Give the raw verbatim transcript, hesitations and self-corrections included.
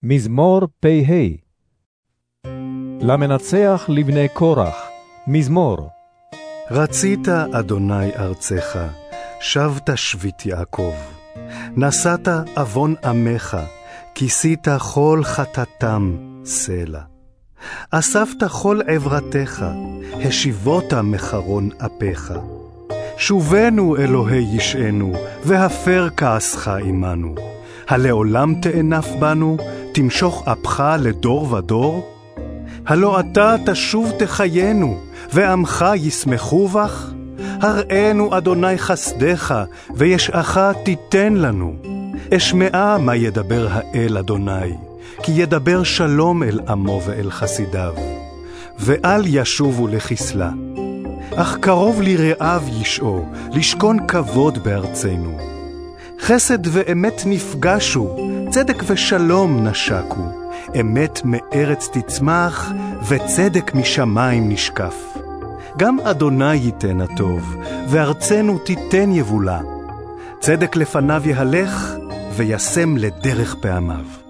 מזמור פ"ה. למנצח לבני קורח, מזמור. רצית אדוני ארצך, שבת שביט יעקב. נשאת אבון עמך, כיסית כל חטאתם סלע. אספת כל עברתך, השיבות מחרון אפיך. שובנו אלוהי ישענו, והפר כעסך עמנו. הלעולם תאנף בנו, תמשוך אפך לדור ודור? הלא אתה תשוב תחיינו, ועמך ישמחו בך? הראינו אדוני חסדך, וישעך תיתן לנו. אשמעה מה ידבר האל אדוני, כי ידבר שלום אל עמו ואל חסידיו. ואל ישובו לכסלה. אך קרוב לרעב ישעו, לשכון כבוד בארצנו. חסד ואמת נפגשו, צדק ושלום נשקו. אמת מארץ תצמח, וצדק משמיים נשקף. גם אדוני ייתן הטוב, וארצנו תיתן יבולה. צדק לפניו יהלך, וישם לדרך פעמיו.